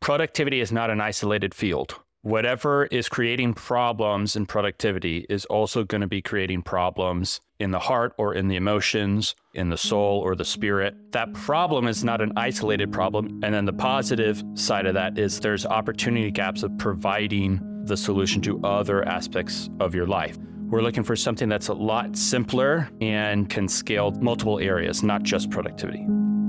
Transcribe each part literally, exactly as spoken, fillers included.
productivity is not an isolated field. Whatever is creating problems in productivity is also going to be creating problems in the heart or in the emotions, in the soul or the spirit. That problem is not an isolated problem. And then the positive side of that is there's opportunity gaps of providing the solution to other aspects of your life. We're looking for something that's a lot simpler and can scale multiple areas, not just productivity.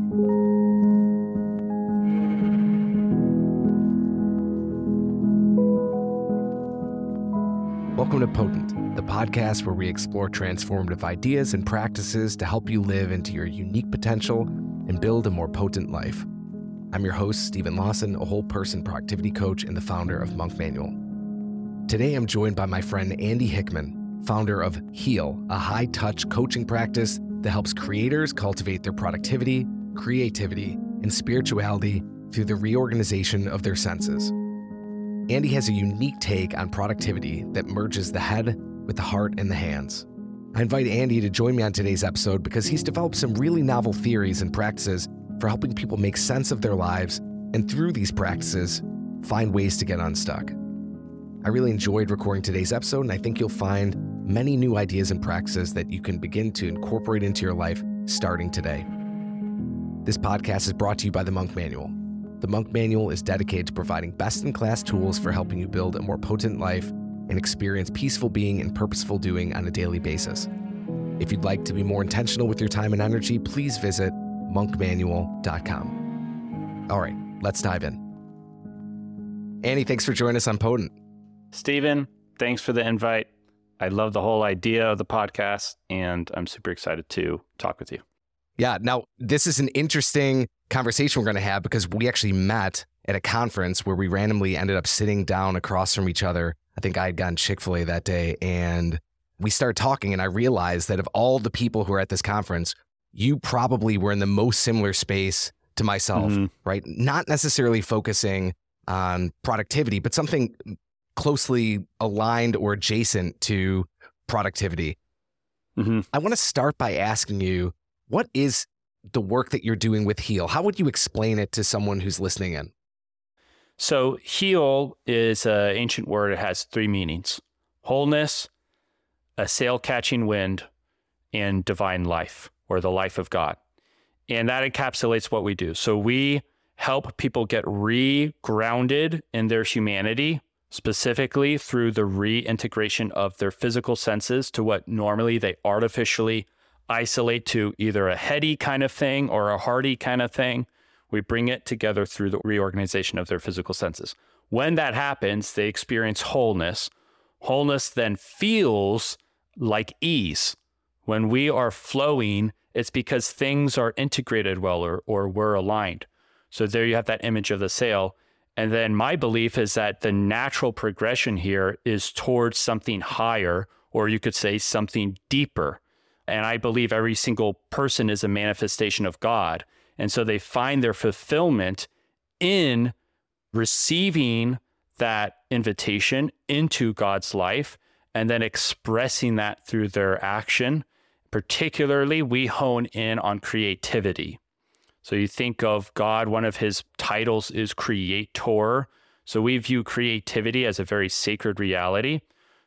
Welcome to Potent, the podcast where we explore transformative ideas and practices to help you live into your unique potential and build a more potent life. I'm your host, Stephen Lawson, a whole person productivity coach and the founder of Monk Manual. Today, I'm joined by my friend Andy Hickman, founder of Heal, a high-touch coaching practice that helps creators cultivate their productivity, creativity, and spirituality through the reorganization of their senses. Andy has a unique take on productivity that merges the head with the heart and the hands. I invite Andy to join me on today's episode because he's developed some really novel theories and practices for helping people make sense of their lives and through these practices, find ways to get unstuck. I really enjoyed recording today's episode, and I think you'll find many new ideas and practices that you can begin to incorporate into your life starting today. This podcast is brought to you by the Monk Manual. The Monk Manual is dedicated to providing best-in-class tools for helping you build a more potent life and experience peaceful being and purposeful doing on a daily basis. If you'd like to be more intentional with your time and energy, please visit monk manual dot com. All right, let's dive in. Andy, thanks for joining us on Potent. Stephen, thanks for the invite. I love the whole idea of the podcast, and I'm super excited to talk with you. Yeah, now this is an interesting conversation we're going to have because we actually met at a conference where we randomly ended up sitting down across from each other. I think I had gotten Chick-fil-A that day, and we started talking, and I realized that of all the people who are at this conference, you probably were in the most similar space to myself, mm-hmm. right? Not necessarily focusing on productivity, but something closely aligned or adjacent to productivity. Mm-hmm. I want to start by asking you, what is the work that you're doing with Heal? How would you explain it to someone who's listening in? So Heal is an ancient word. It has three meanings: wholeness, a sail-catching wind, and divine life, or the life of God. And that encapsulates what we do. So we help people get re-grounded in their humanity, specifically through the reintegration of their physical senses to what normally they artificially isolate to either a heady kind of thing or a hearty kind of thing. We bring it together through the reorganization of their physical senses. When that happens, they experience wholeness. Wholeness then feels like ease. When we are flowing, it's because things are integrated well or, or we're aligned. So there you have that image of the sail. And then my belief is that the natural progression here is towards something higher, or you could say something deeper. And I believe every single person is a manifestation of God. And so they find their fulfillment in receiving that invitation into God's life and then expressing that through their action. Particularly, we hone in on creativity. So you think of God, one of his titles is creator. So we view creativity as a very sacred reality.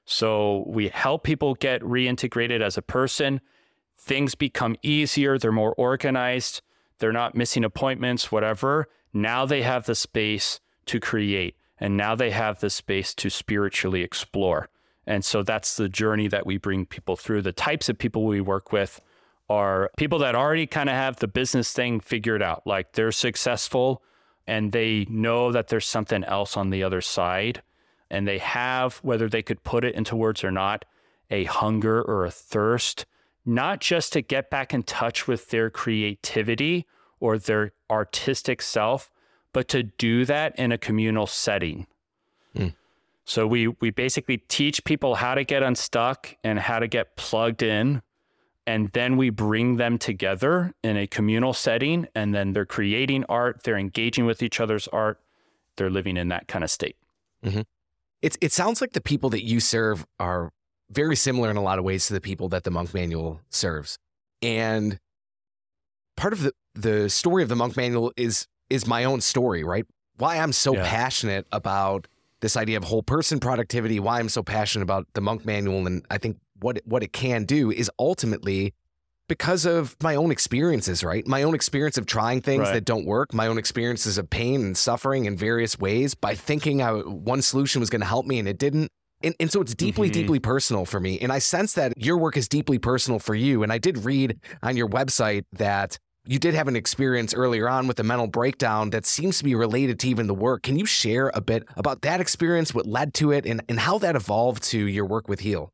So we help people get reintegrated as a person. Things become easier. They're more organized. They're not missing appointments, whatever. Now they have the space to create. And now they have the space to spiritually explore. And so that's the journey that we bring people through. The types of people we work with are people that already kind of have the business thing figured out. Like they're successful and they know that there's something else on the other side. And they have, whether they could put it into words or not, a hunger or a thirst, not just to get back in touch with their creativity or their artistic self, but to do that in a communal setting. Mm. So we we basically teach people how to get unstuck and how to get plugged in. And then we bring them together in a communal setting, and then they're creating art, they're engaging with each other's art, they're living in that kind of state. Mm-hmm. It's, it sounds like the people that you serve are very similar in a lot of ways to the people that the Monk Manual serves. And part of the, the story of the Monk Manual is is my own story, right? why I'm so Yeah. passionate about this idea of whole person productivity, why I'm so passionate about the Monk Manual, and I think what what it can do is ultimately because of my own experiences, right? My own experience of trying things Right. that don't work, my own experiences of pain and suffering in various ways by thinking I, one solution was going to help me and it didn't. And, and so it's deeply, Mhm. deeply personal for me. And I sense that your work is deeply personal for you. And I did read on your website that you did have an experience earlier on with a mental breakdown that seems to be related to even the work. Can you share a bit about that experience, what led to it, and, and how that evolved to your work with Heal?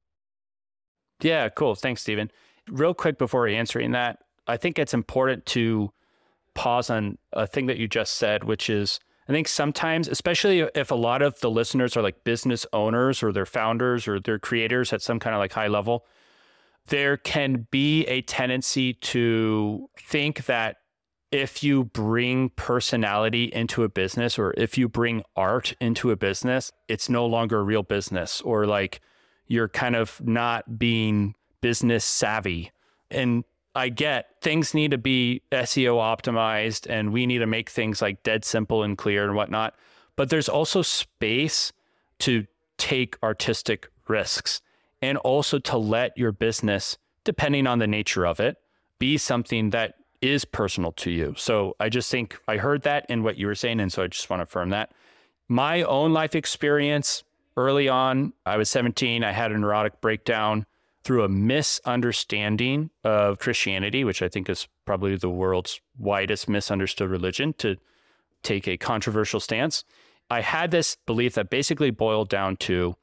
Yeah, cool. Thanks, Stephen. Real quick before answering that, I think it's important to pause on a thing that you just said, which is I think sometimes, especially if a lot of the listeners are like business owners or they're founders or they're creators at some kind of like high level, there can be a tendency to think that if you bring personality into a business or if you bring art into a business, it's no longer a real business, or like you're kind of not being business savvy. And I get things need to be S E O optimized and we need to make things like dead simple and clear and whatnot. But there's also space to take artistic risks and also to let your business, depending on the nature of it, be something that is personal to you. So I just think I heard that in what you were saying. And so I just want to affirm that. My own life experience early on, I was seventeen, I had a neurotic breakdown through a misunderstanding of Christianity, which I think is probably the world's widest misunderstood religion, to take a controversial stance. I had this belief that basically boiled down to,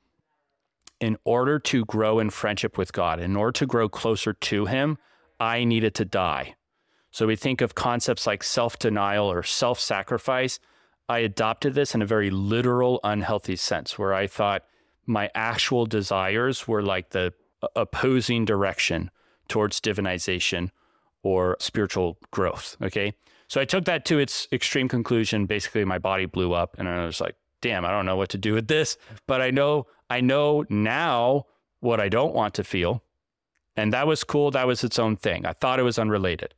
in order to grow in friendship with God, in order to grow closer to Him, I needed to die. So we think of concepts like self-denial or self-sacrifice. I adopted this in a very literal, unhealthy sense, where I thought my actual desires were like the opposing direction towards divinization or spiritual growth. Okay. So I took that to its extreme conclusion. Basically, my body blew up and I was like, damn, I don't know what to do with this, but I know, I know now what I don't want to feel. And that was cool. That was its own thing. I thought it was unrelated.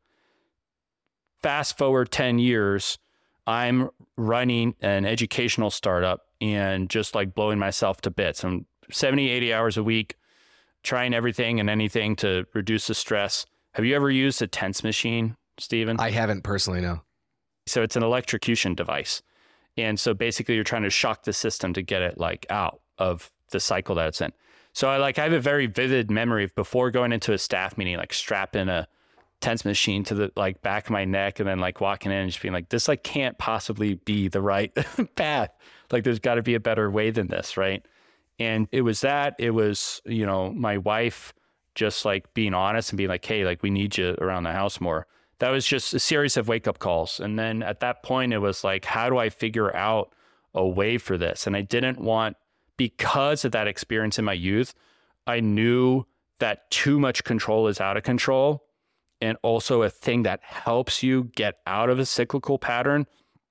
Fast forward ten years, I'm running an educational startup and just like blowing myself to bits. I'm seventy, eighty hours a week, trying everything and anything to reduce the stress. Have you ever used a TENS machine, Stephen? I haven't personally, no. So it's an electrocution device. And so basically you're trying to shock the system to get it like out of the cycle that it's in. So I like, I have a very vivid memory of before going into a staff meeting, like strapping a TENS machine to the like back of my neck and then like walking in and just being like, this like can't possibly be the right path. Like there's got to be a better way than this, right? And it was that, it was, you know, my wife just like being honest and being like, hey, like we need you around the house more. That was just a series of wake up calls. And then at that point, it was like, how do I figure out a way for this? And I didn't want, because of that experience in my youth, I knew that too much control is out of control. And also a thing that helps you get out of a cyclical pattern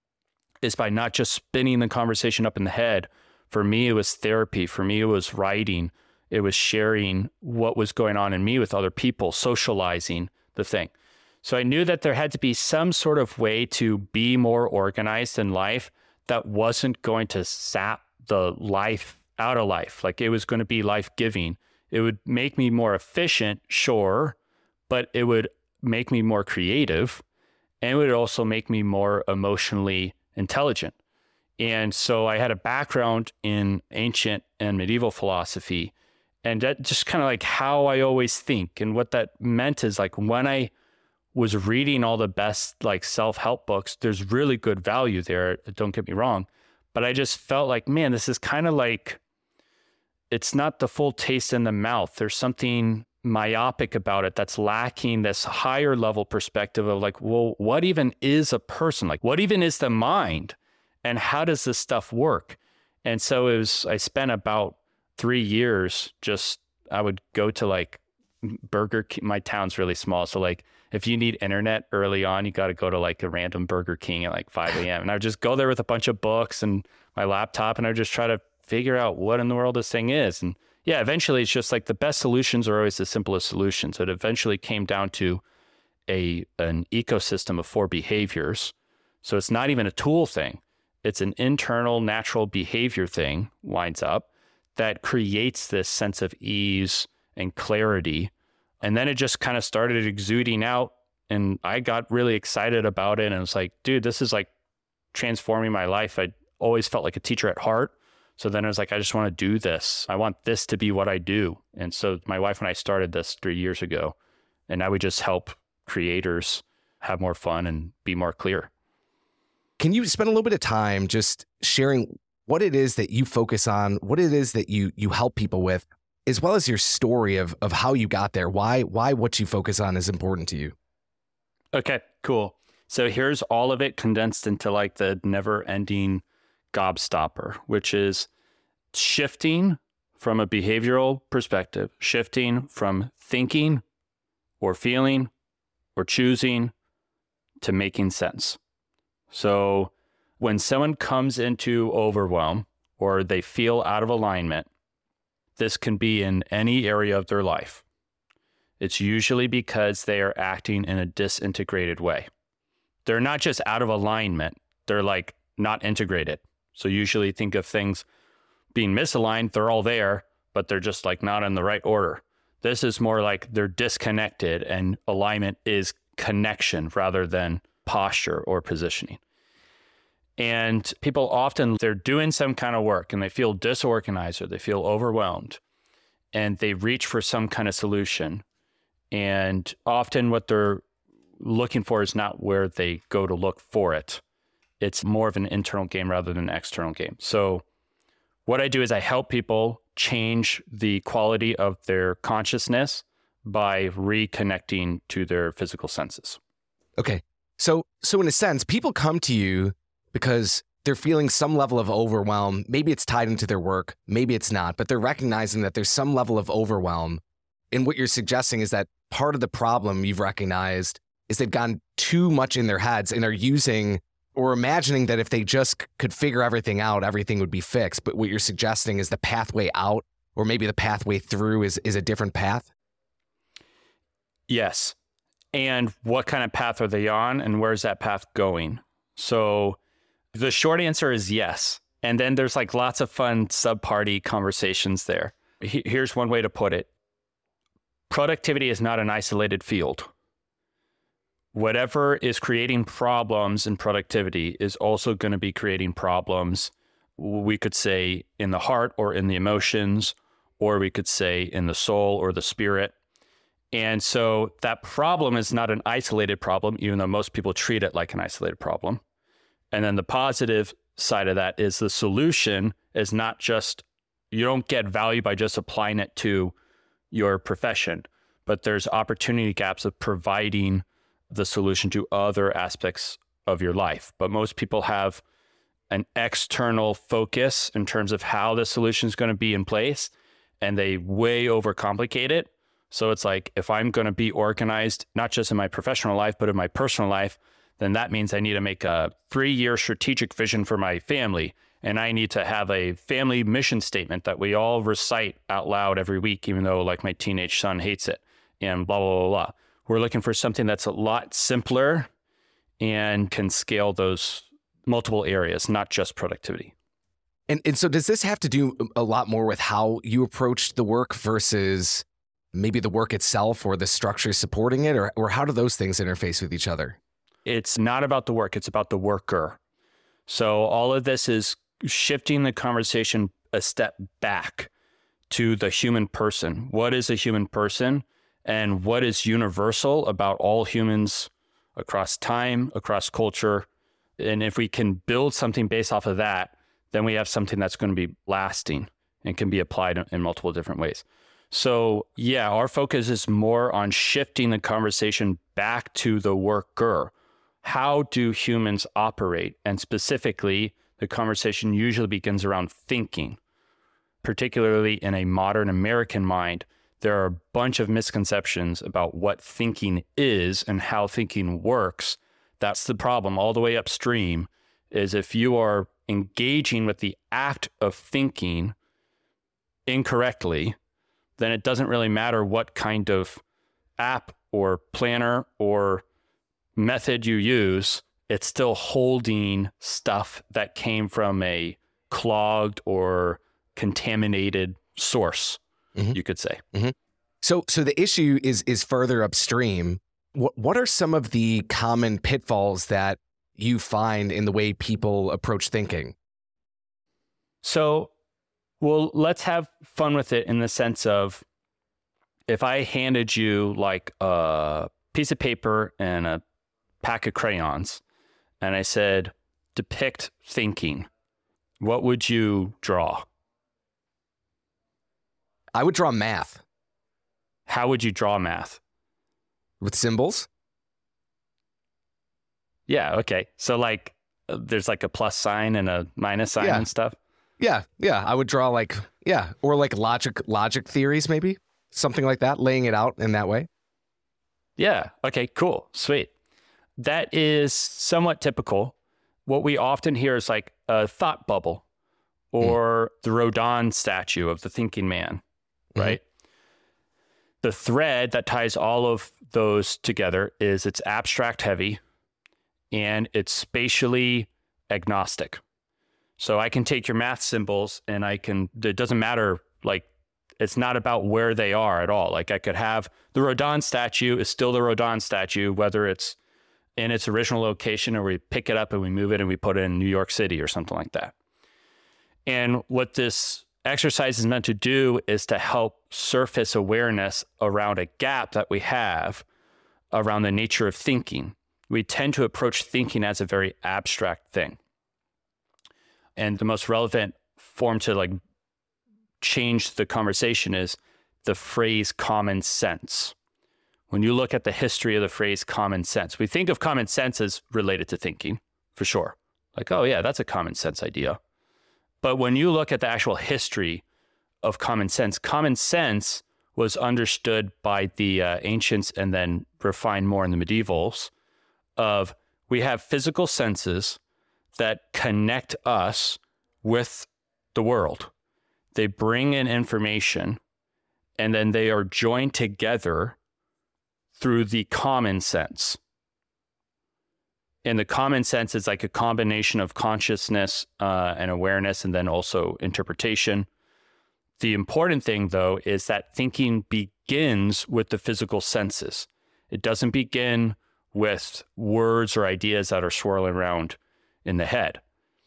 is by not just spinning the conversation up in the head. For me, it was therapy. For me, it was writing. It was sharing what was going on in me with other people, socializing the thing. So I knew that there had to be some sort of way to be more organized in life that wasn't going to sap the life out of life. Like it was going to be life-giving. It would make me more efficient, sure, but it would make me more creative, and it would also make me more emotionally intelligent. And so I had a background in ancient and medieval philosophy, and that just kind of like how I always think. And what that meant is like when I was reading all the best like self-help books, there's really good value there, don't get me wrong, but I just felt like, man, this is kind of like, it's not the full taste in the mouth. There's something myopic about it that's lacking this higher level perspective of like, well, what even is a person? Like, what even is the mind? And how does this stuff work? And so it was, I spent about three years just, I would go to like Burger King. My town's really small. So like, if you need internet early on, you got to go to like a random Burger King at like five a.m. And I would just go there with a bunch of books and my laptop, and I would just try to figure out what in the world this thing is. And yeah, eventually it's just like the best solutions are always the simplest solutions. It eventually came down to a an ecosystem of four behaviors. So it's not even a tool thing. it's an internal natural behavior thing winds up that creates this sense of ease and clarity. And then it just kind of started exuding out, and I got really excited about it. And it was like, dude, this is like transforming my life. I always felt like a teacher at heart. So then I was like, I just want to do this. I want this to be what I do. And so my wife and I started this three years ago, and now we just help creators have more fun and be more clear. Can you spend a little bit of time just sharing what it is that you focus on, what it is that you you help people with, as well as your story of of how you got there, why why what you focus on is important to you? Okay, cool. So here's all of it condensed into like the never-ending gobstopper, which is shifting from a behavioral perspective, shifting from thinking or feeling or choosing to making sense. So when someone comes into overwhelm or they feel out of alignment, this can be in any area of their life. It's usually because they are acting in a disintegrated way. They're not just out of alignment, they're like not integrated. So usually think of things being misaligned, they're all there, but they're just like not in the right order. This is more like they're disconnected, and alignment is connection rather than posture or positioning. And people often, they're doing some kind of work and they feel disorganized or they feel overwhelmed, and they reach for some kind of solution. And often what they're looking for is not where they go to look for it. It's more of an internal game rather than an external game. So what I do is I help people change the quality of their consciousness by reconnecting to their physical senses. Okay. So, so in a sense, people come to you because they're feeling some level of overwhelm. Maybe it's tied into their work, maybe it's not, but they're recognizing that there's some level of overwhelm. And what you're suggesting is that part of the problem you've recognized is they've gone too much in their heads and are using or imagining that if they just could figure everything out, everything would be fixed. But what you're suggesting is the pathway out, or maybe the pathway through is, is a different path? Yes. And what kind of path are they on, and where's that path going? So the short answer is yes. And then there's like lots of fun sub-party conversations there. Here's one way to put it. Productivity is not an isolated field. Whatever is creating problems in productivity is also going to be creating problems, we could say, in the heart or in the emotions, or we could say in the soul or the spirit. And so that problem is not an isolated problem, even though most people treat it like an isolated problem. And then the positive side of that is the solution is not just, you don't get value by just applying it to your profession, but there's opportunity gaps of providing the solution to other aspects of your life. But most people have an external focus in terms of how the solution is going to be in place, and they way overcomplicate it. So it's like, if I'm going to be organized, not just in my professional life, but in my personal life, then that means I need to make a three-year strategic vision for my family. And I need to have a family mission statement that we all recite out loud every week, even though like my teenage son hates it, and blah, blah, blah, blah. We're looking for something that's a lot simpler and can scale those multiple areas, not just productivity. And and so does this have to do a lot more with how you approach the work versus maybe the work itself or the structure supporting it, or or how do those things interface with each other? It's not about the work, it's about the worker. So all of this is shifting the conversation a step back to the human person. What is a human person? And what is universal about all humans across time, across culture? And if we can build something based off of that, then we have something that's going to be lasting and can be applied in multiple different ways. So yeah, our focus is more on shifting the conversation back to the worker. How do humans operate? And specifically, the conversation usually begins around thinking, particularly in a modern American mind. There are a bunch of misconceptions about what thinking is and how thinking works. That's the problem all the way upstream, is if you are engaging with the act of thinking incorrectly, then it doesn't really matter what kind of app or planner or method you use. it's still holding stuff that came from a clogged or contaminated source, mm-hmm. you could say. Mm-hmm. So, so the issue is is further upstream. What what are some of the common pitfalls that you find in the way people approach thinking? So, well, let's have fun with it in the sense of, if I handed you like a piece of paper and a pack of crayons, and I said, depict thinking, what would you draw? I would draw math. How would you draw math? With symbols? Yeah, okay. So like uh, there's like a plus sign and a minus sign yeah. and stuff? Yeah, yeah. I would draw like, yeah, or like logic logic theories maybe, something like that, laying it out in that way. Yeah, okay, cool, sweet. That is somewhat typical. What we often hear is like a thought bubble or mm. the Rodin statue of the thinking man, right? Mm-hmm. The thread that ties all of those together is it's abstract heavy and it's spatially agnostic. So I can take your math symbols and I can, it doesn't matter, like, it's not about where they are at all. Like I could have the Rodin statue is still the Rodin statue, whether it's in its original location or we pick it up and we move it and we put it in New York City or something like that. And what this exercise is meant to do is to help surface awareness around a gap that we have around the nature of thinking. We tend to approach thinking as a very abstract thing. And the most relevant form to like change the conversation is the phrase common sense. When you look at the history of the phrase common sense, we think of common sense as related to thinking, for sure. Like, oh yeah, that's a common sense idea. But when you look at the actual history of common sense, common sense was understood by the uh, ancients and then refined more in the medievals of we have physical senses that connect us with the world. They bring in information and then they are joined together through the common sense. And the common sense is like a combination of consciousness uh, and awareness and then also interpretation. The important thing, though, is that thinking begins with the physical senses. It doesn't begin with words or ideas that are swirling around in the head.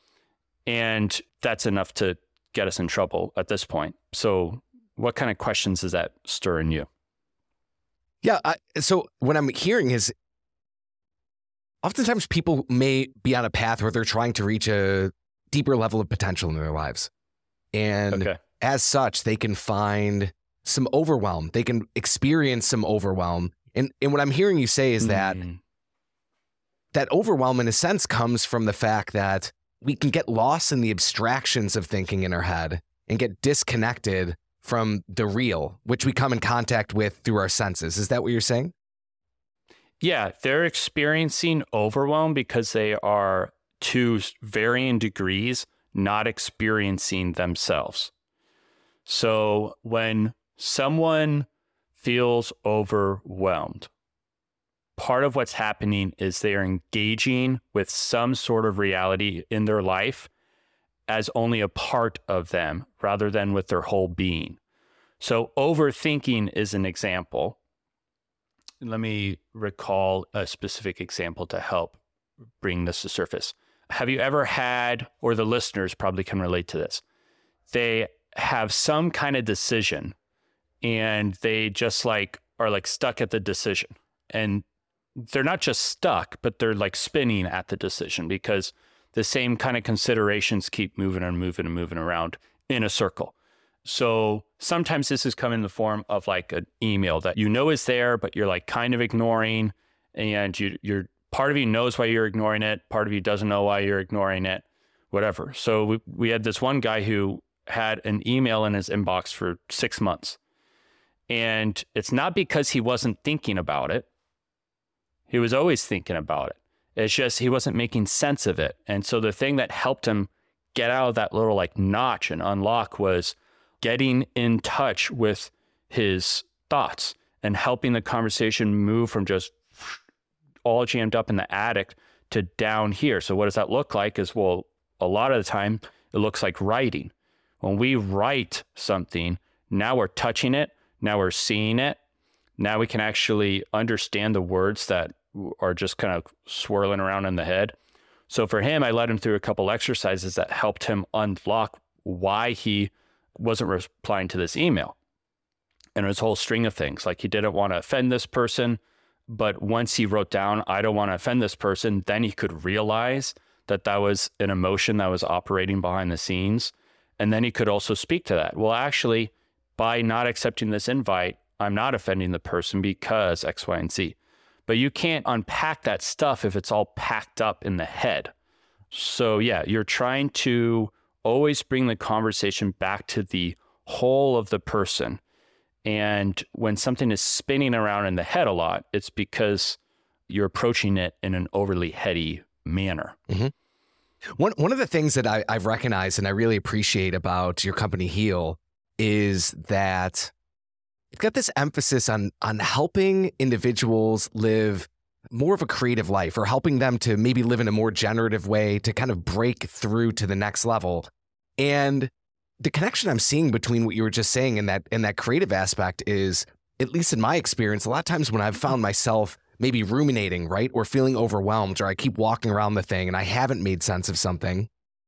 And that's enough to get us in trouble at this point. So what kind of questions does that stir in you? Yeah, I, so what I'm hearing is oftentimes people may be on a path where they're trying to reach a deeper level of potential in their lives. And okay. as such, they can find some overwhelm. They can experience some overwhelm. And and what I'm hearing you say is that mm. that overwhelm, in a sense, comes from the fact that we can get lost in the abstractions of thinking in our head and get disconnected from the real, which we come in contact with through our senses. Is that what you're saying? Yeah, they're experiencing overwhelm because they are, to varying degrees, not experiencing themselves. So when someone feels overwhelmed, part of what's happening is they are engaging with some sort of reality in their life as only a part of them rather than with their whole being. So overthinking is an example. Let me recall a specific example to help bring this to surface. Have you ever had, or the listeners probably can relate to this, they have some kind of decision and they just like are like stuck at the decision. And they're not just stuck, but they're like spinning at the decision because the same kind of considerations keep moving and moving and moving around in a circle. So sometimes this is coming in the form of like an email that you know is there, but you're like kind of ignoring, and you, you're part of you knows why you're ignoring it. Part of you doesn't know why you're ignoring it, whatever. So we, we had this one guy who had an email in his inbox for six months. And it's not because he wasn't thinking about it. He was always thinking about it. It's just he wasn't making sense of it. And so the thing that helped him get out of that little like notch and unlock was getting in touch with his thoughts and helping the conversation move from just all jammed up in the attic to down here. So what does that look like is, well, a lot of the time it looks like writing. When we write something, now we're touching it, now we're seeing it. Now we can actually understand the words that are just kind of swirling around in the head. So for him, I led him through a couple exercises that helped him unlock why he wasn't replying to this email. And his whole string of things, like he didn't want to offend this person, but once he wrote down, I don't want to offend this person, then he could realize that that was an emotion that was operating behind the scenes. And then he could also speak to that. Well, actually, by not accepting this invite, I'm not offending the person because X, Y, and Z. But you can't unpack that stuff if it's all packed up in the head. So yeah, you're trying to always bring the conversation back to the whole of the person. And when something is spinning around in the head a lot, it's because you're approaching it in an overly heady manner. Mm-hmm. One one of the things that I, I've recognized and I really appreciate about your company Heal is that it's got this emphasis on on helping individuals live more of a creative life, or helping them to maybe live in a more generative way to kind of break through to the next level. And the connection I'm seeing between what you were just saying and that and that creative aspect is, at least in my experience, a lot of times when I've found myself maybe ruminating, right, or feeling overwhelmed, or I keep walking around the thing and I haven't made sense of something,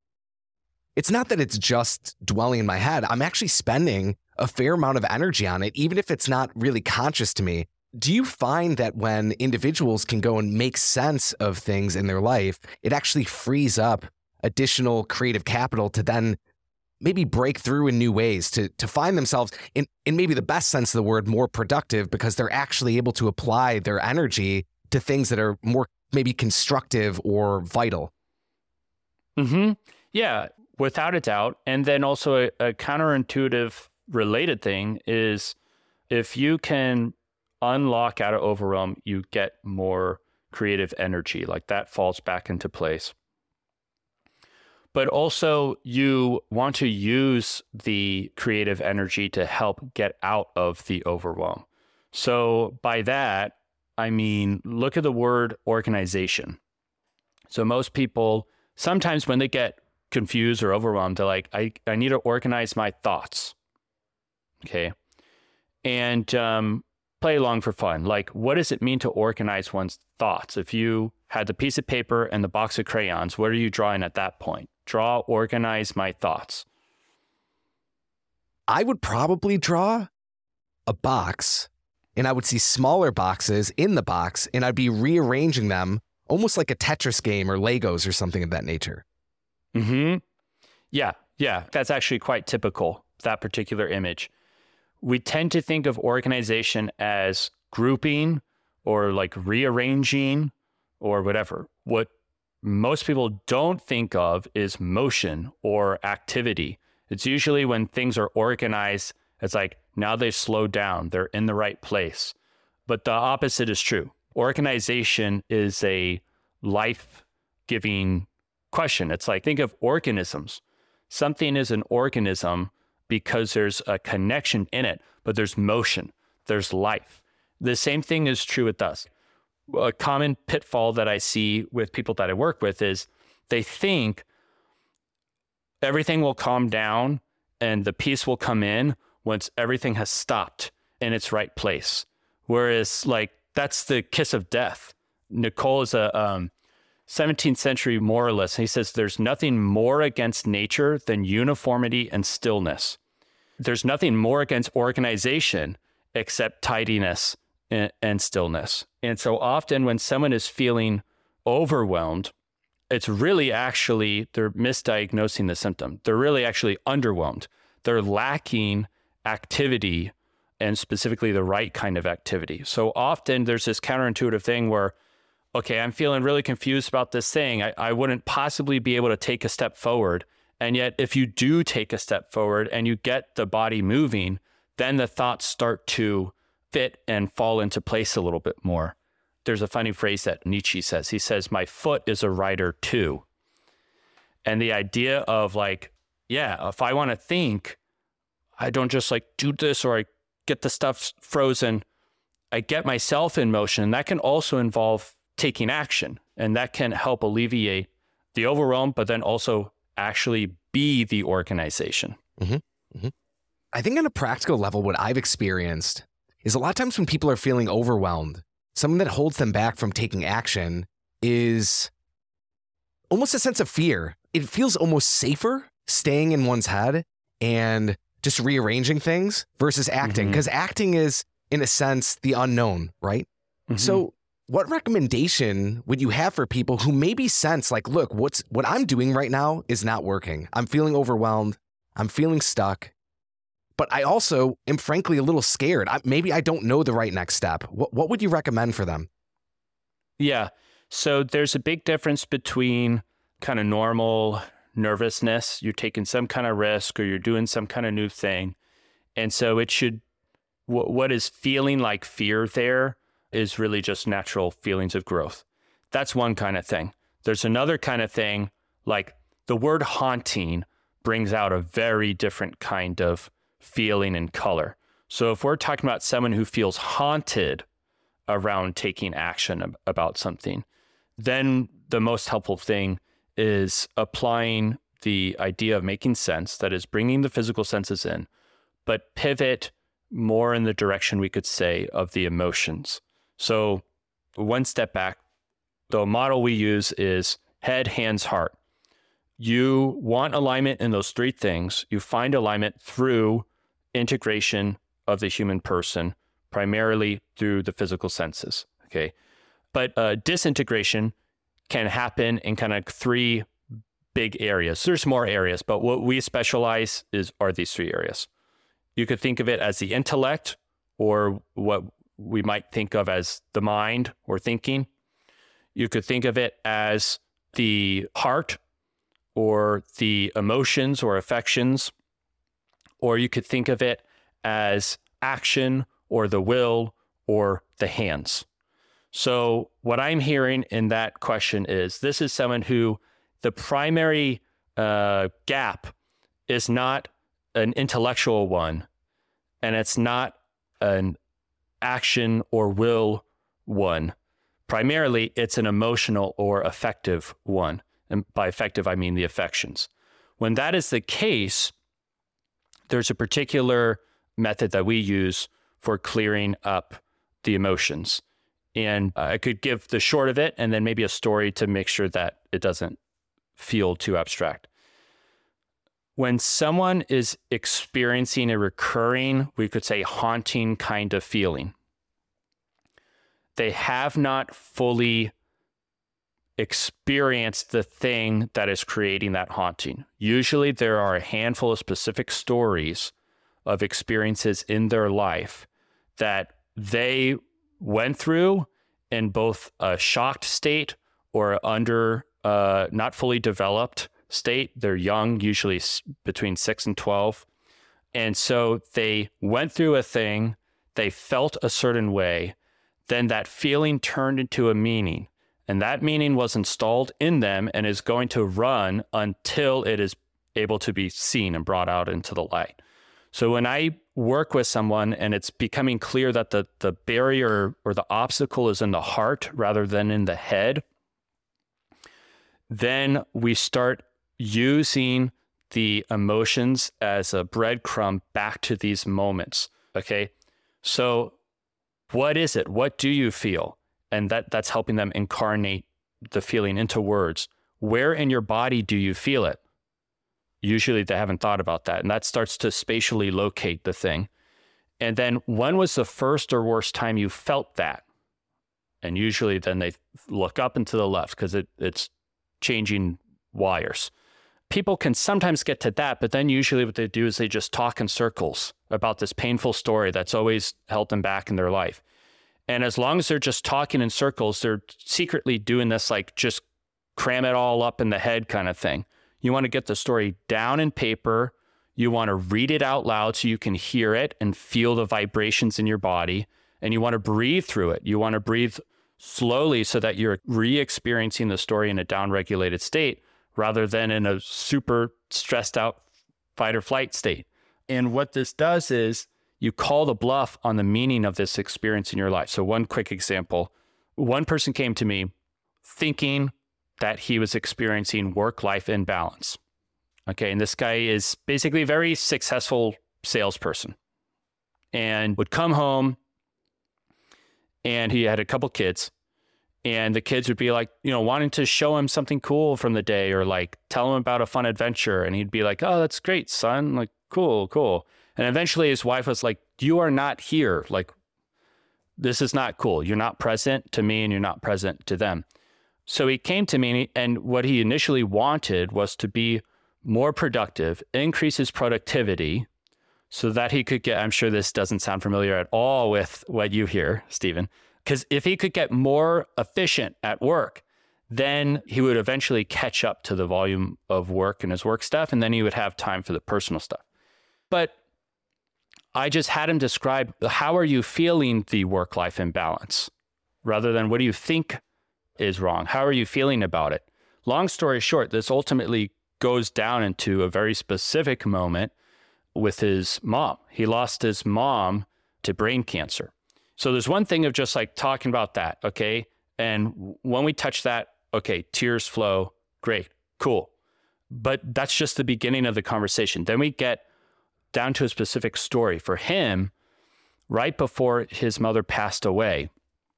it's not that it's just dwelling in my head. I'm actually spending a fair amount of energy on it, even if it's not really conscious to me. Do you find that when individuals can go and make sense of things in their life, it actually frees up additional creative capital to then maybe break through in new ways, to to find themselves, in, in maybe the best sense of the word, more productive, because they're actually able to apply their energy to things that are more maybe constructive or vital? Mm-hmm. Yeah, without a doubt. And then also a, a counterintuitive related thing is, if you can unlock out of overwhelm, you get more creative energy. Like that falls back into place. But also you want to use the creative energy to help get out of the overwhelm. So by that, I mean, look at the word organization. So most people, sometimes when they get confused or overwhelmed, they're like, I, I need to organize my thoughts. Okay. And um, play along for fun. Like, what does it mean to organize one's thoughts? If you had the piece of paper and the box of crayons, what are you drawing at that point? Draw, organize my thoughts. I would probably draw a box, and I would see smaller boxes in the box, and I'd be rearranging them almost like a Tetris game or Legos or something of that nature. Mm-hmm. Yeah, yeah, that's actually quite typical, that particular image. We tend to think of organization as grouping or like rearranging or whatever. What most people don't think of is motion or activity. It's usually when things are organized, it's like now they've slowed down, they're in the right place. But the opposite is true. Organization is a life-giving question. It's like, think of organisms. Something is an organism because there's a connection in it, but there's motion, there's life. The same thing is true with us. A common pitfall that I see with people that I work with is they think everything will calm down and the peace will come in once everything has stopped in its right place. Whereas, like, that's the kiss of death. Nicole is a um, seventeenth century moralist. He says there's nothing more against nature than uniformity and stillness. There's nothing more against organization except tidiness and, and stillness. And so often when someone is feeling overwhelmed, it's really actually, they're misdiagnosing the symptom. They're really actually underwhelmed. They're lacking activity, and specifically the right kind of activity. So often there's this counterintuitive thing where, okay, I'm feeling really confused about this thing. I, I wouldn't possibly be able to take a step forward. And yet if you do take a step forward and you get the body moving, then the thoughts start to fit and fall into place a little bit more. There's a funny phrase that Nietzsche says. He says, my foot is a rider too. And the idea of like, yeah, if I want to think, I don't just like do this or I get the stuff frozen. I get myself in motion. That can also involve taking action. And that can help alleviate the overwhelm, but then also actually be the organization. Mm-hmm. Mm-hmm. I think on a practical level, what I've experienced is a lot of times when people are feeling overwhelmed, something that holds them back from taking action is almost a sense of fear. It feels almost safer staying in one's head and just rearranging things versus acting, because mm-hmm. acting is, in a sense, the unknown, right? Mm-hmm. So what recommendation would you have for people who maybe sense like, look, what's what I'm doing right now is not working. I'm feeling overwhelmed. I'm feeling stuck. But I also am frankly a little scared. I, maybe I don't know the right next step. What, what would you recommend for them? Yeah. So there's a big difference between kind of normal nervousness. You're taking some kind of risk or you're doing some kind of new thing. And so it should, w- what is feeling like fear there is really just natural feelings of growth. That's one kind of thing. There's another kind of thing, like the word haunting brings out a very different kind of feeling and color. So if we're talking about someone who feels haunted around taking action about something, then the most helpful thing is applying the idea of making sense, that is bringing the physical senses in, but pivot more in the direction, we could say, of the emotions. So one step back, the model we use is head, hands, heart. You want alignment in those three things. You find alignment through integration of the human person, primarily through the physical senses, okay? But uh, disintegration can happen in kind of three big areas. There's more areas, but what we specialize is are these three areas. You could think of it as the intellect, or what we might think of as the mind or thinking. You could think of it as the heart, or the emotions or affections, or you could think of it as action or the will or the hands. So what I'm hearing in that question is, this is someone who the primary uh, gap is not an intellectual one, and it's not an action or will one. Primarily, it's an emotional or affective one. And by affective, I mean the affections. When that is the case, there's a particular method that we use for clearing up the emotions. And I could give the short of it and then maybe a story to make sure that it doesn't feel too abstract. When someone is experiencing a recurring, we could say haunting kind of feeling, they have not fully experienced the thing that is creating that haunting. Usually there are a handful of specific stories of experiences in their life that they went through in both a shocked state or under uh, not fully developed state. They're young, usually between six and twelve. And so they went through a thing, they felt a certain way, then that feeling turned into a meaning. And that meaning was installed in them and is going to run until it is able to be seen and brought out into the light. So when I work with someone and it's becoming clear that the, the barrier or the obstacle is in the heart rather than in the head, then we start using the emotions as a breadcrumb back to these moments, okay? So what is it? What do you feel? And that, that's helping them incarnate the feeling into words. Where in your body do you feel it? Usually they haven't thought about that. And that starts to spatially locate the thing. And then when was the first or worst time you felt that? And usually then they look up and to the left because it, it's changing wires. People can sometimes get to that, but then usually what they do is they just talk in circles about this painful story that's always held them back in their life. And as long as they're just talking in circles, they're secretly doing this, like just cram it all up in the head kind of thing. You want to get the story down in paper. You want to read it out loud so you can hear it and feel the vibrations in your body. And you want to breathe through it. You want to breathe slowly so that you're re-experiencing the story in a down-regulated state rather than in a super stressed out fight or flight state. And what this does is you call the bluff on the meaning of this experience in your life. So one quick example, one person came to me thinking that he was experiencing work-life imbalance. Okay, and this guy is basically a very successful salesperson and would come home and he had a couple kids and the kids would be like, you know, wanting to show him something cool from the day or like tell him about a fun adventure. And he'd be like, oh, that's great, son. Like, cool, cool. And eventually his wife was like, you are not here. Like, this is not cool. You're not present to me and you're not present to them. So he came to me and what he initially wanted was to be more productive, increase his productivity so that he could get, I'm sure this doesn't sound familiar at all with what you hear, Stephen, because if he could get more efficient at work, then he would eventually catch up to the volume of work and his work stuff, and then he would have time for the personal stuff. But I just had him describe, how are you feeling the work-life imbalance rather than what do you think is wrong? How are you feeling about it? Long story short, this ultimately goes down into a very specific moment with his mom. He lost his mom to brain cancer. So there's one thing of just like talking about that, okay? And when we touch that, okay, tears flow, great, cool. But that's just the beginning of the conversation. Then we get down to a specific story. For him, right before his mother passed away,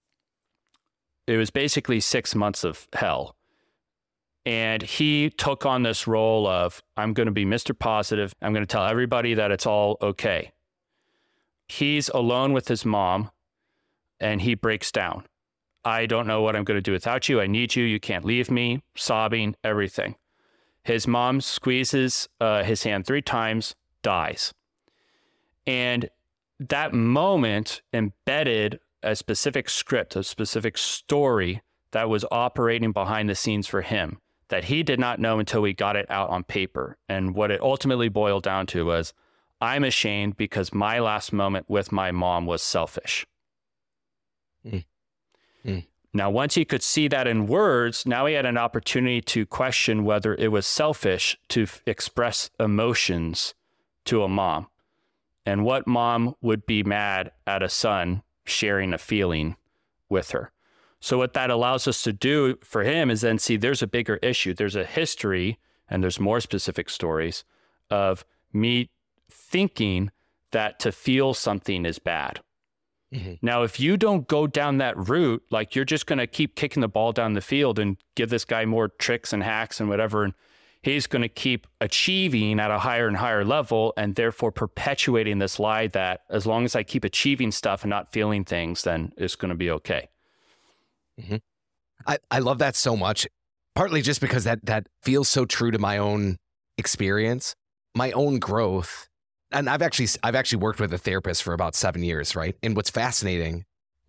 it was basically six months of hell. And he took on this role of, I'm going to be Mister Positive. I'm going to tell everybody that it's all okay. He's alone with his mom and he breaks down. I don't know what I'm going to do without you. I need you. You can't leave me. Sobbing, everything. His mom squeezes uh, his hand three times, dies. And that moment embedded a specific script, a specific story that was operating behind the scenes for him that he did not know until we got it out on paper. And what it ultimately boiled down to was, I'm ashamed because my last moment with my mom was selfish. Mm. Mm. Now, once he could see that in words, now he had an opportunity to question whether it was selfish to f- express emotions to a mom. And what mom would be mad at a son sharing a feeling with her? So what that allows us to do for him is then see there's a bigger issue. There's a history and there's more specific stories of me thinking that to feel something is bad. Mm-hmm. Now, if you don't go down that route, like you're just going to keep kicking the ball down the field and give this guy more tricks and hacks and whatever, and he's going to keep achieving at a higher and higher level and therefore perpetuating this lie that as long as I keep achieving stuff and not feeling things, then it's going to be okay. Mm-hmm. I, I love that so much, partly just because that that feels so true to my own experience, my own growth. And I've actually I've actually worked with a therapist for about seven years, right? And what's fascinating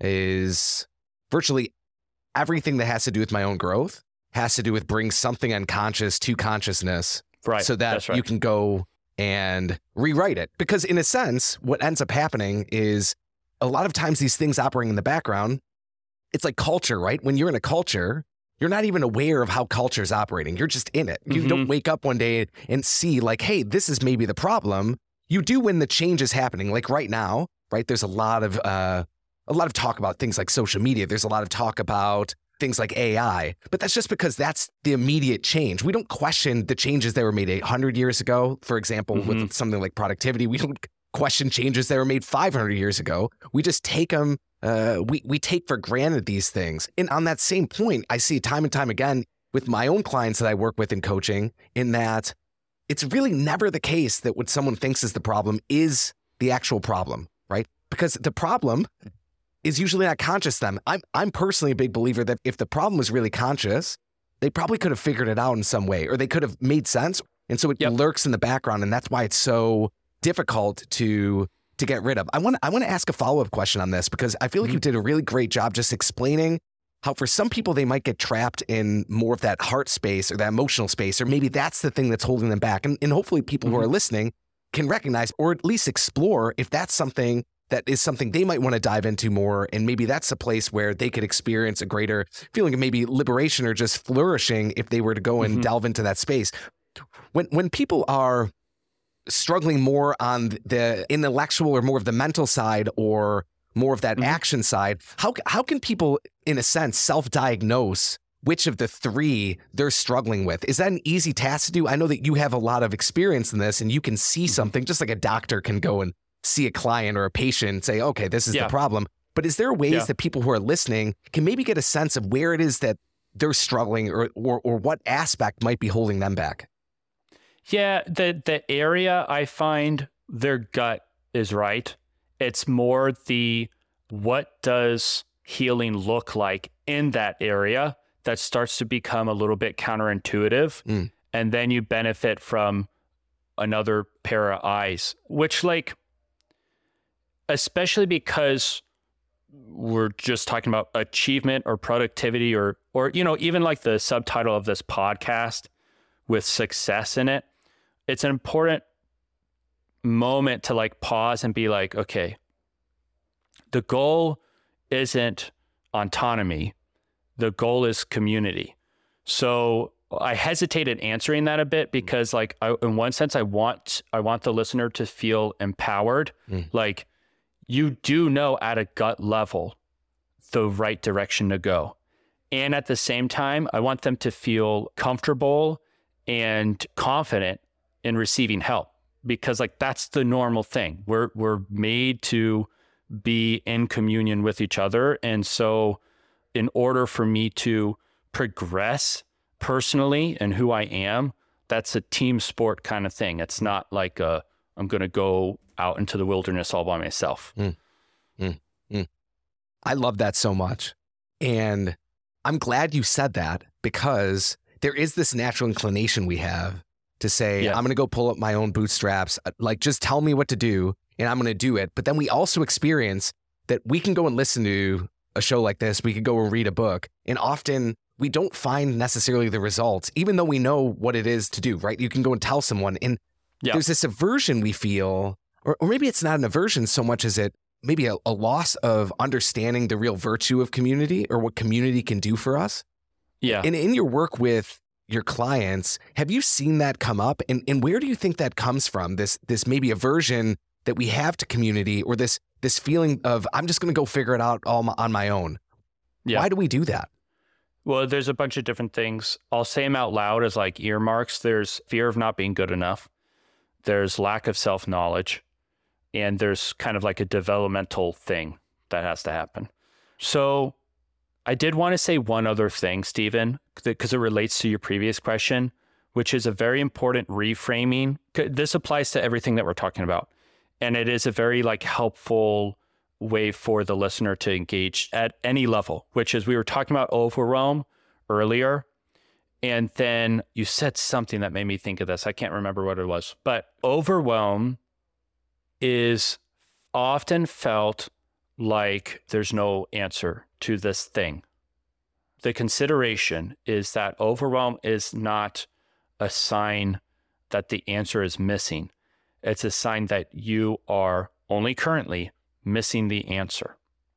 is virtually everything that has to do with my own growth has to do with bring something unconscious to consciousness, right? So that That's right. You can go and rewrite it. Because in a sense, what ends up happening is a lot of times these things operating in the background, it's like culture, right? When you're in a culture, you're not even aware of how culture is operating. You're just in it. You mm-hmm. don't wake up one day and see like, hey, this is maybe the problem. You do when the change is happening. Like right now, right? There's a lot of uh, a lot of talk about things like social media. There's a lot of talk about things like A I, but that's just because that's the immediate change. We don't question the changes that were made eight hundred years ago. For example, mm-hmm. with something like productivity, we don't question changes that were made five hundred years ago. We just take them, uh, we, we take for granted these things. And on that same point, I see time and time again with my own clients that I work with in coaching, in that it's really never the case that what someone thinks is the problem is the actual problem, right? Because the problem is usually not conscious to them. I'm, I'm personally a big believer that if the problem was really conscious, they probably could have figured it out in some way, or they could have made sense. And so it yep. lurks in the background, and that's why it's so difficult to to get rid of. I want I want to ask a follow-up question on this, because I feel like mm-hmm. you did a really great job just explaining how for some people they might get trapped in more of that heart space or that emotional space, or maybe that's the thing that's holding them back. And, and hopefully people mm-hmm. who are listening can recognize or at least explore if that's something that is something they might want to dive into more. And maybe that's a place where they could experience a greater feeling of maybe liberation or just flourishing if they were to go and mm-hmm. delve into that space. When when people are struggling more on the intellectual or more of the mental side, or more of that Mhm. action side. How how can people, in a sense, self-diagnose which of the three they're struggling with? Is that an easy task to do? I know that you have a lot of experience in this and you can see Mhm. something just like a doctor can go and see a client or a patient and say, okay, this is Yeah. the problem. But is there ways Yeah. that people who are listening can maybe get a sense of where it is that they're struggling or or, or what aspect might be holding them back? Yeah, the the area I find their gut is right. It's more the what does healing look like in that area that starts to become a little bit counterintuitive. Mm. And then you benefit from another pair of eyes, which like, especially because we're just talking about achievement or productivity or, or, you know, even like the subtitle of this podcast with success in it, it's an important moment to like pause and be like, okay, the goal isn't autonomy. The goal is community. So I hesitated answering that a bit because like, I, in one sense, I want, I want the listener to feel empowered. Mm. Like you do know at a gut level the right direction to go. And at the same time, I want them to feel comfortable and confident in receiving help because like that's the normal thing. We're we're made to be in communion with each other. And so in order for me to progress personally and who I am, that's a team sport kind of thing. It's not like a, I'm going to go out into the wilderness all by myself. Mm. Mm. Mm. I love that so much. And I'm glad you said that because there is this natural inclination we have to say, Yeah. I'm going to go pull up my own bootstraps. Like, just tell me what to do and I'm going to do it. But then we also experience that we can go and listen to a show like this. We could go and read a book. And often we don't find necessarily the results, even though we know what it is to do, right? You can go and tell someone. And Yeah. there's this aversion we feel, or, or maybe it's not an aversion so much as it maybe a, a loss of understanding the real virtue of community or what community can do for us. Yeah. And in your work with your clients, have you seen that come up? And, and where do you think that comes from? This this maybe aversion that we have to community or this this feeling of, I'm just going to go figure it out all my, on my own. Yeah. Why do we do that? Well, there's a bunch of different things. I'll say them out loud as like earmarks. There's fear of not being good enough. There's lack of self-knowledge. And there's kind of like a developmental thing that has to happen. So I did want to say one other thing, Stephen, because it relates to your previous question, which is a very important reframing. This applies to everything that we're talking about. And it is a very like helpful way for the listener to engage at any level, which is we were talking about overwhelm earlier. And then you said something that made me think of this. I can't remember what it was, but overwhelm is often felt like there's no answer to this thing. The consideration is that overwhelm is not a sign that the answer is missing. It's a sign that you are only currently missing the answer.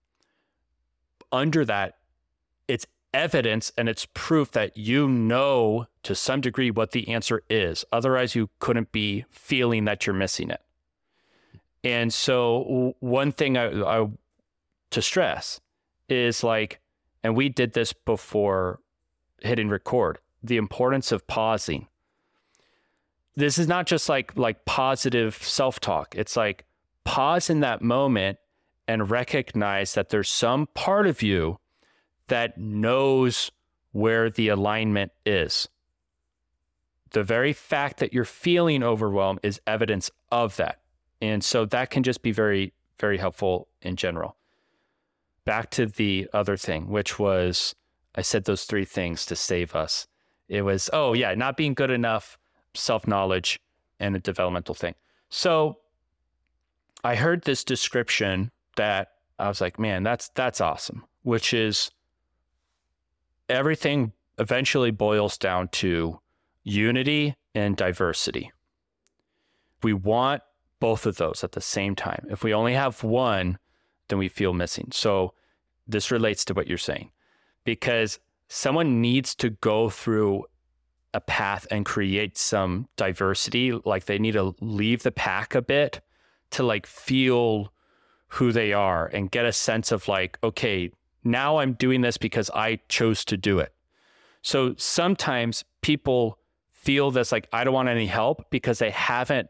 Under that, it's evidence and it's proof that you know to some degree what the answer is. Otherwise, you couldn't be feeling that you're missing it. And so one thing I, I to stress is like, and we did this before hitting record, the importance of pausing. This is not just like like positive self-talk. It's like pause in that moment and recognize that there's some part of you that knows where the alignment is. The very fact that you're feeling overwhelmed is evidence of that. And so that can just be very, very helpful in general. Back to the other thing, which was, I said those three things to save us. It was, oh yeah, not being good enough, self-knowledge, and a developmental thing. So I heard this description that I was like, man, that's that's awesome, which is everything eventually boils down to unity and diversity. We want both of those at the same time. If we only have one, then we feel missing. So this relates to what you're saying, because someone needs to go through a path and create some diversity. Like they need to leave the pack a bit to like feel who they are and get a sense of like, okay, now I'm doing this because I chose to do it. So sometimes people feel this like, I don't want any help because they haven't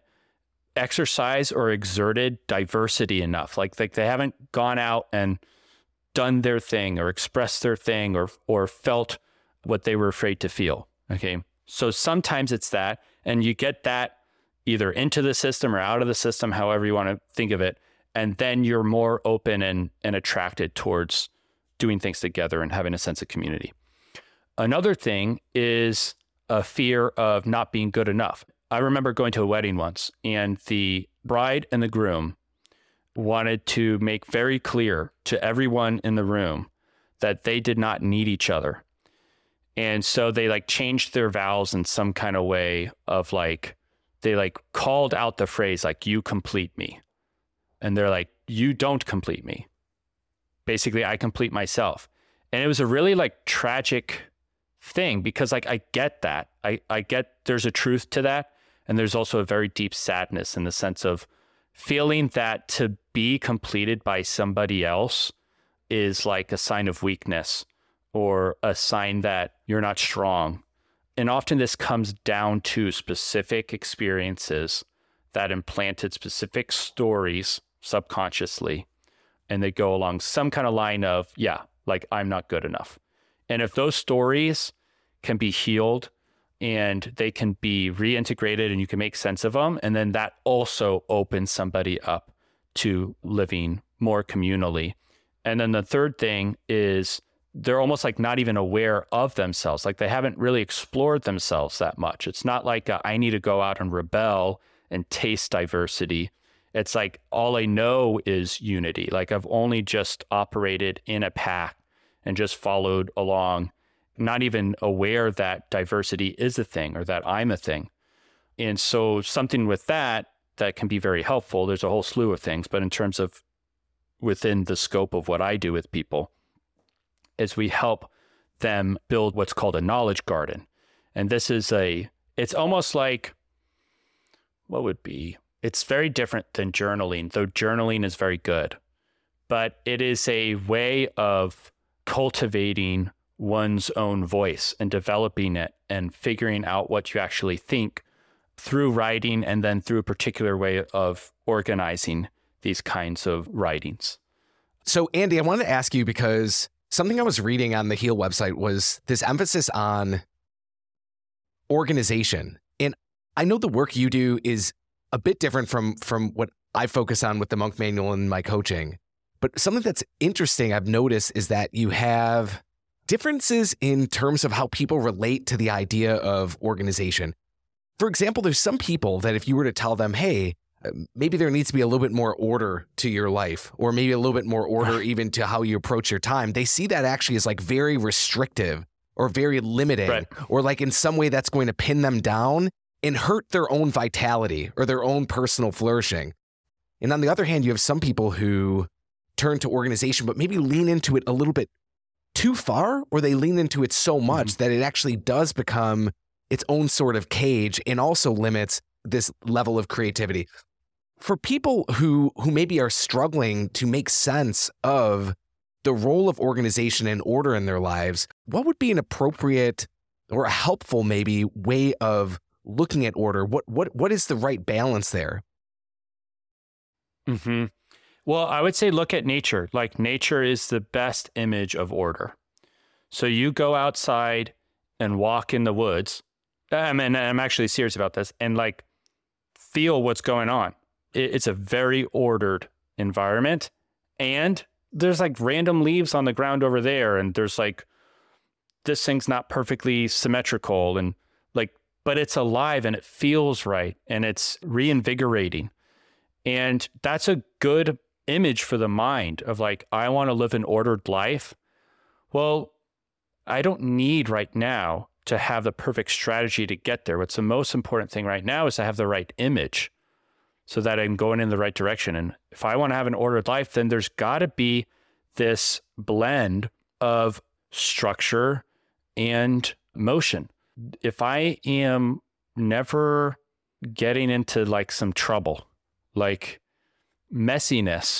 exercised or exerted diversity enough. Like, like they haven't gone out and done their thing or expressed their thing or or felt what they were afraid to feel. Okay. So sometimes it's that, and you get that either into the system or out of the system, however you want to think of it. And then you're more open and, and attracted towards doing things together and having a sense of community. Another thing is a fear of not being good enough. I remember going to a wedding once, and the bride and the groom wanted to make very clear to everyone in the room that they did not need each other. And so they like changed their vows in some kind of way of like, they like called out the phrase like, you complete me. And they're like, you don't complete me. Basically, I complete myself. And it was a really like tragic thing because like, I get that. I, I get there's a truth to that. And there's also a very deep sadness in the sense of feeling that to be completed by somebody else is like a sign of weakness or a sign that you're not strong. And often this comes down to specific experiences that implanted specific stories subconsciously. And they go along some kind of line of, yeah, like I'm not good enough. And if those stories can be healed and they can be reintegrated and you can make sense of them, and then that also opens somebody up to living more communally. And then the third thing is they're almost like not even aware of themselves. Like they haven't really explored themselves that much. It's not like a, I need to go out and rebel and taste diversity. It's like all I know is unity. Like I've only just operated in a pack and just followed along, not even aware that diversity is a thing or that I'm a thing. And so something with that, that can be very helpful. There's a whole slew of things, but in terms of within the scope of what I do with people, is we help them build what's called a knowledge garden. And this is a, it's almost like, what would be, it's very different than journaling, though journaling is very good, but it is a way of cultivating one's own voice and developing it and figuring out what you actually think through writing and then through a particular way of organizing these kinds of writings. So Andy, I wanted to ask you because something I was reading on the Heal website was this emphasis on organization. And I know the work you do is a bit different from, from what I focus on with the Monk Manual and my coaching. But something that's interesting I've noticed is that you have differences in terms of how people relate to the idea of organization. For example, there's some people that if you were to tell them, hey, maybe there needs to be a little bit more order to your life, or maybe a little bit more order even to how you approach your time, they see that actually as like very restrictive or very limiting, right, or like in some way that's going to pin them down and hurt their own vitality or their own personal flourishing. And on the other hand, you have some people who turn to organization, but maybe lean into it a little bit too far, or they lean into it so much mm-hmm. that it actually does become its own sort of cage and also limits this level of creativity. For people who who maybe are struggling to make sense of the role of organization and order in their lives, what would be an appropriate or a helpful maybe way of looking at order? What what what is the right balance there? Mm-hmm. Well, I would say look at nature. Like nature is the best image of order. So you go outside and walk in the woods. I mean, I'm actually serious about this, and like feel what's going on. It's a very ordered environment, and there's like random leaves on the ground over there, and there's like this thing's not perfectly symmetrical, and like, but it's alive and it feels right and it's reinvigorating. And that's a good image for the mind of like, I want to live an ordered life. Well, I don't need right now to have the perfect strategy to get there. What's the most important thing right now is to have the right image so that I'm going in the right direction. And if I want to have an ordered life, then there's got to be this blend of structure and motion. If I am never getting into like some trouble, like messiness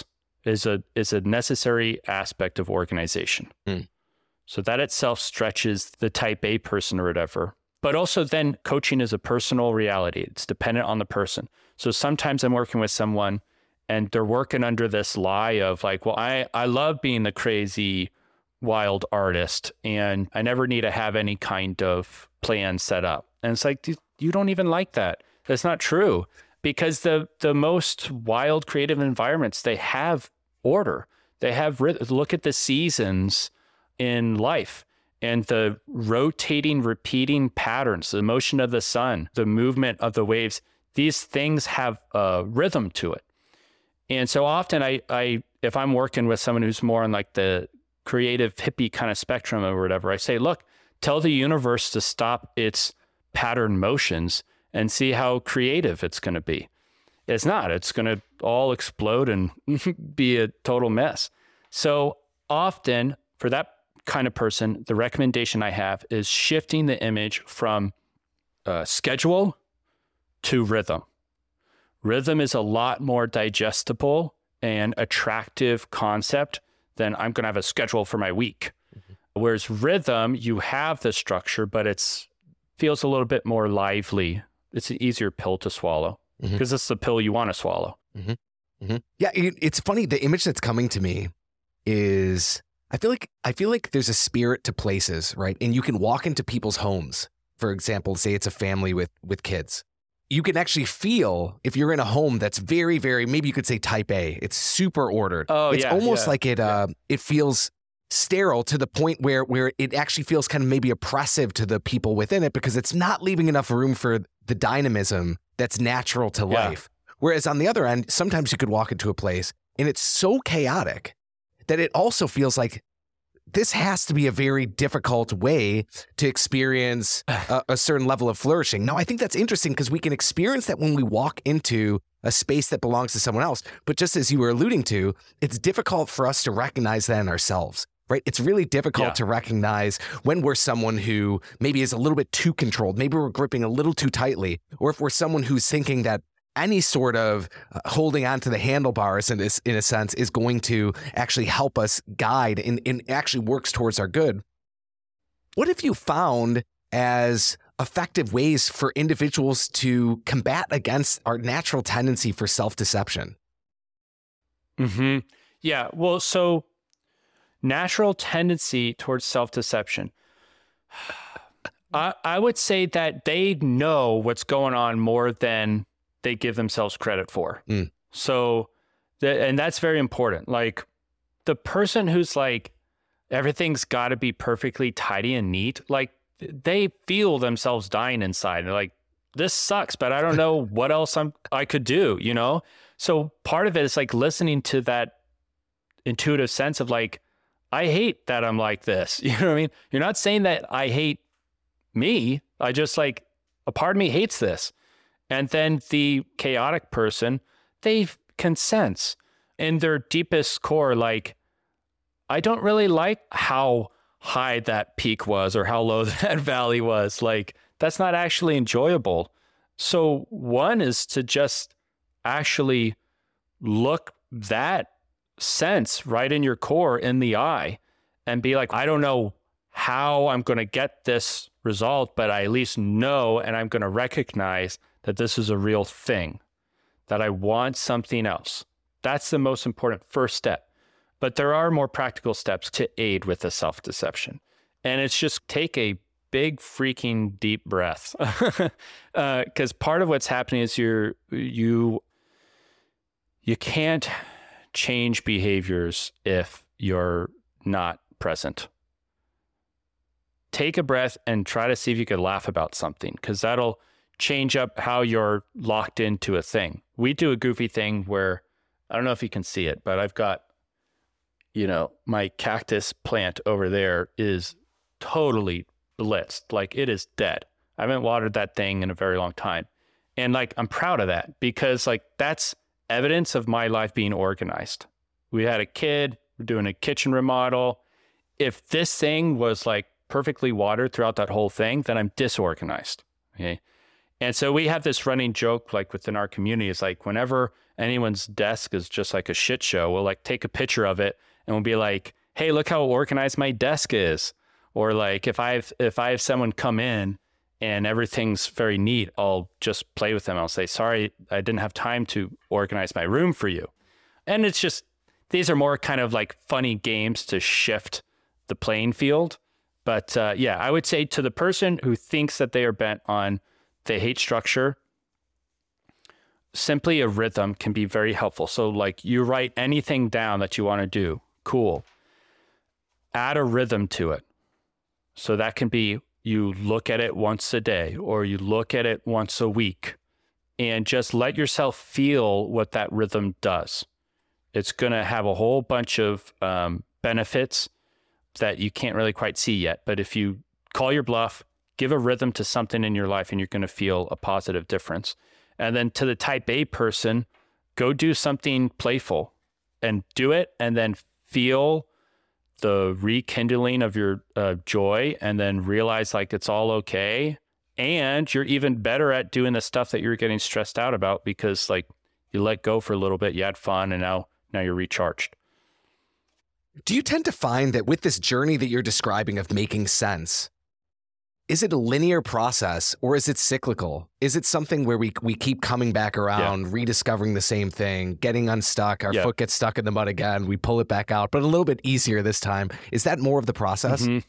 is a is a necessary aspect of organization. Mm. So that itself stretches the type A person or whatever. But also then coaching is a personal reality. It's dependent on the person. So sometimes I'm working with someone and they're working under this lie of like, well, I, I love being the crazy, wild artist and I never need to have any kind of plan set up. And it's like, you don't even like that. That's not true. Because the the most wild creative environments, they have order. They have, look at the seasons in life and the rotating, repeating patterns, the motion of the sun, the movement of the waves. These things have a rhythm to it. And so often I, I if I'm working with someone who's more on like the creative hippie kind of spectrum or whatever, I say, look, tell the universe to stop its pattern motions and see how creative it's going to be. It's not. It's going to all explode and be a total mess. So often for that kind of person, the recommendation I have is shifting the image from uh, schedule to rhythm. Rhythm is a lot more digestible and attractive concept than I'm going to have a schedule for my week. Mm-hmm. Whereas rhythm, you have the structure, but it's feels a little bit more lively. It's an easier pill to swallow because mm-hmm. it's the pill you want to swallow. Mm-hmm. Mm-hmm. Yeah, it, it's funny. The image that's coming to me is I feel like I feel like there's a spirit to places, right? And you can walk into people's homes. For example, say it's a family with with kids. You can actually feel if you're in a home that's very, very maybe you could say type A. It's super ordered. Oh, it's yeah, almost yeah, like it. Uh, yeah. It feels sterile to the point where where it actually feels kind of maybe oppressive to the people within it because it's not leaving enough room for the dynamism that's natural to yeah. life. Whereas on the other end, sometimes you could walk into a place and it's so chaotic that it also feels like this has to be a very difficult way to experience a, a certain level of flourishing. Now, I think that's interesting because we can experience that when we walk into a space that belongs to someone else. But just as you were alluding to, it's difficult for us to recognize that in ourselves. Right? It's really difficult yeah. to recognize when we're someone who maybe is a little bit too controlled, maybe we're gripping a little too tightly, or if we're someone who's thinking that any sort of uh, holding on to the handlebars in, this, in a sense is going to actually help us guide and, and actually works towards our good. What have you found as effective ways for individuals to combat against our natural tendency for self-deception? Mm-hmm. Yeah, well, so natural tendency towards self-deception. I, I would say that they know what's going on more than they give themselves credit for. Mm. So, the, and that's very important. Like the person who's like, everything's got to be perfectly tidy and neat, like they feel themselves dying inside. They're like, this sucks, but I don't know what else I'm, I could do, you know? So part of it is like listening to that intuitive sense of like, I hate that I'm like this. You know what I mean? You're not saying that I hate me. I just like, a part of me hates this. And then the chaotic person, they can sense in their deepest core, like, I don't really like how high that peak was or how low that valley was. Like, that's not actually enjoyable. So one is to just actually look that sense right in your core in the eye and be like, I don't know how I'm going to get this result, but I at least know and I'm going to recognize that this is a real thing, that I want something else. That's the most important first step. But there are more practical steps to aid with the self-deception. And it's just take a big freaking deep breath. Because uh, part of what's happening is you're, you, you can't change behaviors if you're not present. Take a breath and try to see if you could laugh about something, because that'll change up how you're locked into a thing. We do a goofy thing where, I don't know if you can see it, but I've got, you know, my cactus plant over there is totally blitzed. Like it is dead. I haven't watered that thing in a very long time. And like, I'm proud of that because like, that's evidence of my life being organized. We had a kid, we're doing a kitchen remodel. If this thing was like perfectly watered throughout that whole thing, then I'm disorganized. Okay. And so we have this running joke, like within our community, it's like whenever anyone's desk is just like a shit show, we'll like take a picture of it and we'll be like, hey, look how organized my desk is. Or like if I've, if I have someone come in and everything's very neat, I'll just play with them. I'll say, sorry, I didn't have time to organize my room for you. And it's just, these are more kind of like funny games to shift the playing field. But uh, yeah, I would say to the person who thinks that they are bent on the hate structure, simply a rhythm can be very helpful. So like you write anything down that you want to do, cool. Add a rhythm to it. So that can be you look at it once a day or you look at it once a week and just let yourself feel what that rhythm does. It's going to have a whole bunch of um, benefits that you can't really quite see yet. But if you call your bluff, give a rhythm to something in your life and you're going to feel a positive difference. And then to the type A person, go do something playful and do it and then feel the rekindling of your uh, joy and then realize like it's all okay. And you're even better at doing the stuff that you're getting stressed out about because like you let go for a little bit, you had fun, and now, now you're recharged. Do you tend to find that with this journey that you're describing of making sense, is it a linear process or is it cyclical? Is it something where we we keep coming back around, yeah. rediscovering the same thing, getting unstuck, our yeah. foot gets stuck in the mud again, we pull it back out, but a little bit easier this time? Is that more of the process? Mm-hmm.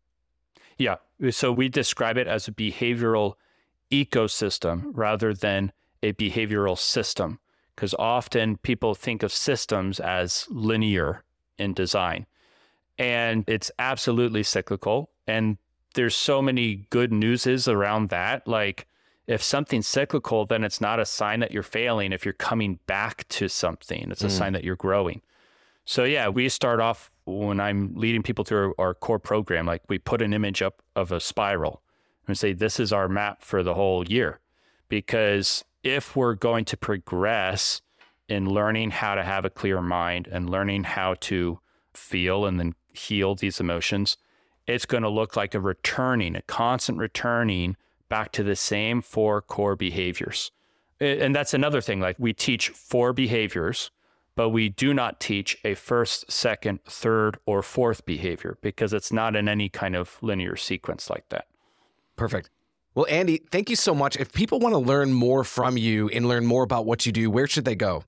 Yeah. So we describe it as a behavioral ecosystem rather than a behavioral system, because often people think of systems as linear in design, and it's absolutely cyclical. And there's so many good newses around that. Like if something's cyclical, then it's not a sign that you're failing. If you're coming back to something, it's a mm. sign that you're growing. So yeah, we start off when I'm leading people through our, our core program, like we put an image up of a spiral and say, this is our map for the whole year. Because if we're going to progress in learning how to have a clear mind and learning how to feel and then heal these emotions, it's going to look like a returning, a constant returning back to the same four core behaviors. And that's another thing, like we teach four behaviors, but we do not teach a first, second, third, or fourth behavior because it's not in any kind of linear sequence like that. Perfect. Well, Andy, thank you so much. If people want to learn more from you and learn more about what you do, where should they go?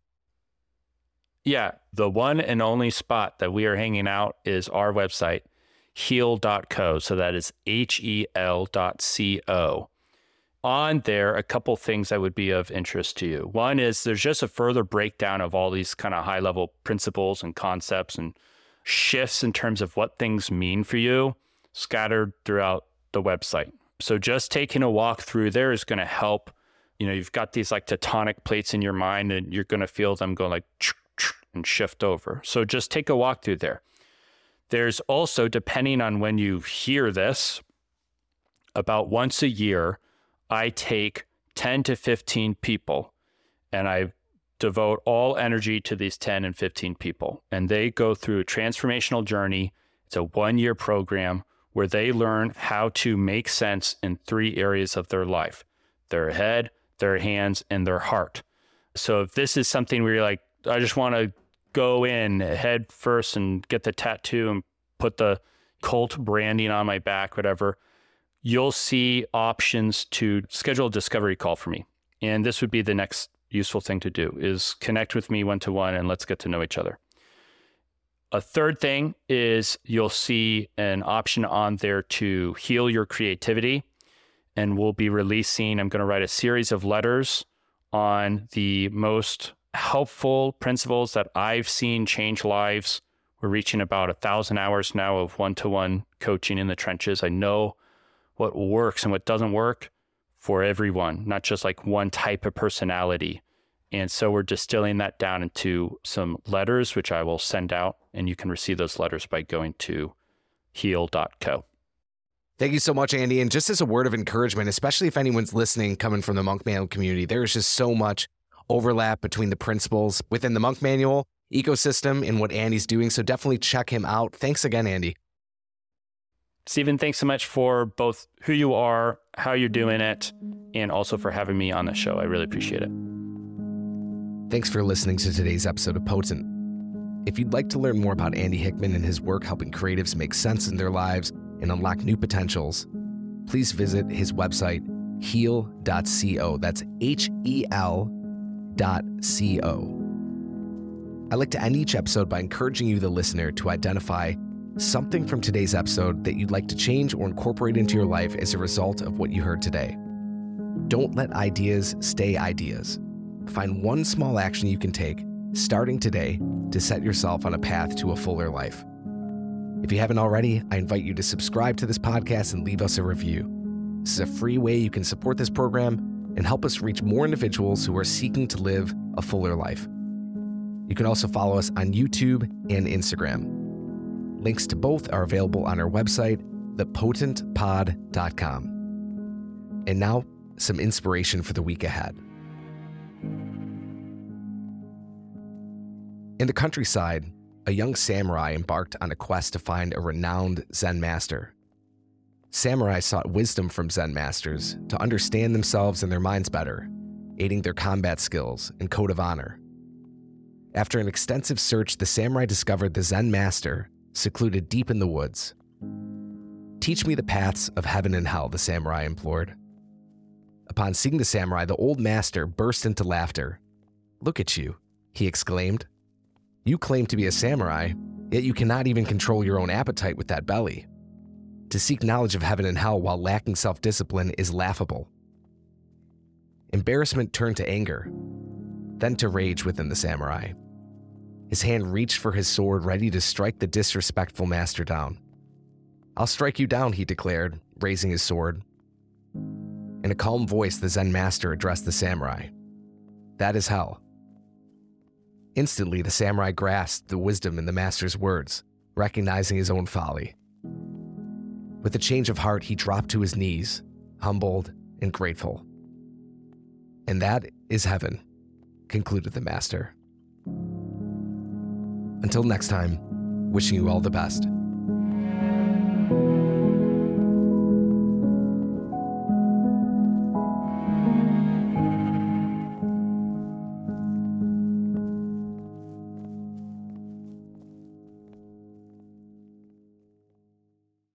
Yeah, the one and only spot that we are hanging out is our website, heal dot co. So that is H E L dot C O. On there, a couple things that would be of interest to you. One is there's just a further breakdown of all these kind of high level principles and concepts and shifts in terms of what things mean for you scattered throughout the website. So just taking a walk through there is going to help. You know, you've got these like tectonic plates in your mind and you're going to feel them go like and shift over. So just take a walk through there. There's also, depending on when you hear this, about once a year, I take ten to fifteen people and I devote all energy to these ten and fifteen people. And they go through a transformational journey. It's a one-year program where they learn how to make sense in three areas of their life: their head, their hands, and their heart. So if this is something where you're like, I just want to go in head first and get the tattoo and put the cult branding on my back, whatever, you'll see options to schedule a discovery call for me. And this would be the next useful thing to do, is connect with me one-to-one and let's get to know each other. A third thing is you'll see an option on there to heal your creativity. And we'll be releasing, I'm going to write a series of letters on the most helpful principles that I've seen change lives. We're reaching about a thousand hours now of one-to-one coaching in the trenches. I know what works and what doesn't work for everyone, not just like one type of personality. And so we're distilling that down into some letters, which I will send out, and you can receive those letters by going to heal dot co. Thank you so much, Andy. And just as a word of encouragement, especially if anyone's listening coming from the Monk Manual community, there is just so much overlap between the principles within the Monk Manual ecosystem and what Andy's doing. So definitely check him out. Thanks again, Andy. Stephen, thanks so much for both who you are, how you're doing it, and also for having me on the show. I really appreciate it. Thanks for listening to today's episode of Potent. If you'd like to learn more about Andy Hickman and his work helping creatives make sense in their lives and unlock new potentials, please visit his website, heal dot co. That's H E L dot C O. I like to end each episode by encouraging you, the listener, to identify something from today's episode that you'd like to change or incorporate into your life as a result of what you heard today. Don't let ideas stay ideas. Find one small action you can take, starting today, to set yourself on a path to a fuller life. If you haven't already, I invite you to subscribe to this podcast and leave us a review. This is a free way you can support this program and help us reach more individuals who are seeking to live a fuller life. You can also follow us on YouTube and Instagram. Links to both are available on our website, the potent pod dot com. And now, some inspiration for the week ahead. In the countryside, a young samurai embarked on a quest to find a renowned Zen master. Samurai sought wisdom from Zen masters to understand themselves and their minds better, aiding their combat skills and code of honor. After an extensive search, the samurai discovered the Zen master secluded deep in the woods. "Teach me the paths of heaven and hell," the samurai implored. Upon seeing the samurai, the old master burst into laughter. "Look at you," he exclaimed. "You claim to be a samurai, yet you cannot even control your own appetite with that belly. To seek knowledge of heaven and hell while lacking self-discipline is laughable." Embarrassment turned to anger, then to rage within the samurai. His hand reached for his sword, ready to strike the disrespectful master down. "I'll strike you down," he declared, raising his sword. In a calm voice, the Zen master addressed the samurai. "That is hell." Instantly, the samurai grasped the wisdom in the master's words, recognizing his own folly. With a change of heart, he dropped to his knees, humbled and grateful. "And that is heaven," concluded the master. Until next time, wishing you all the best.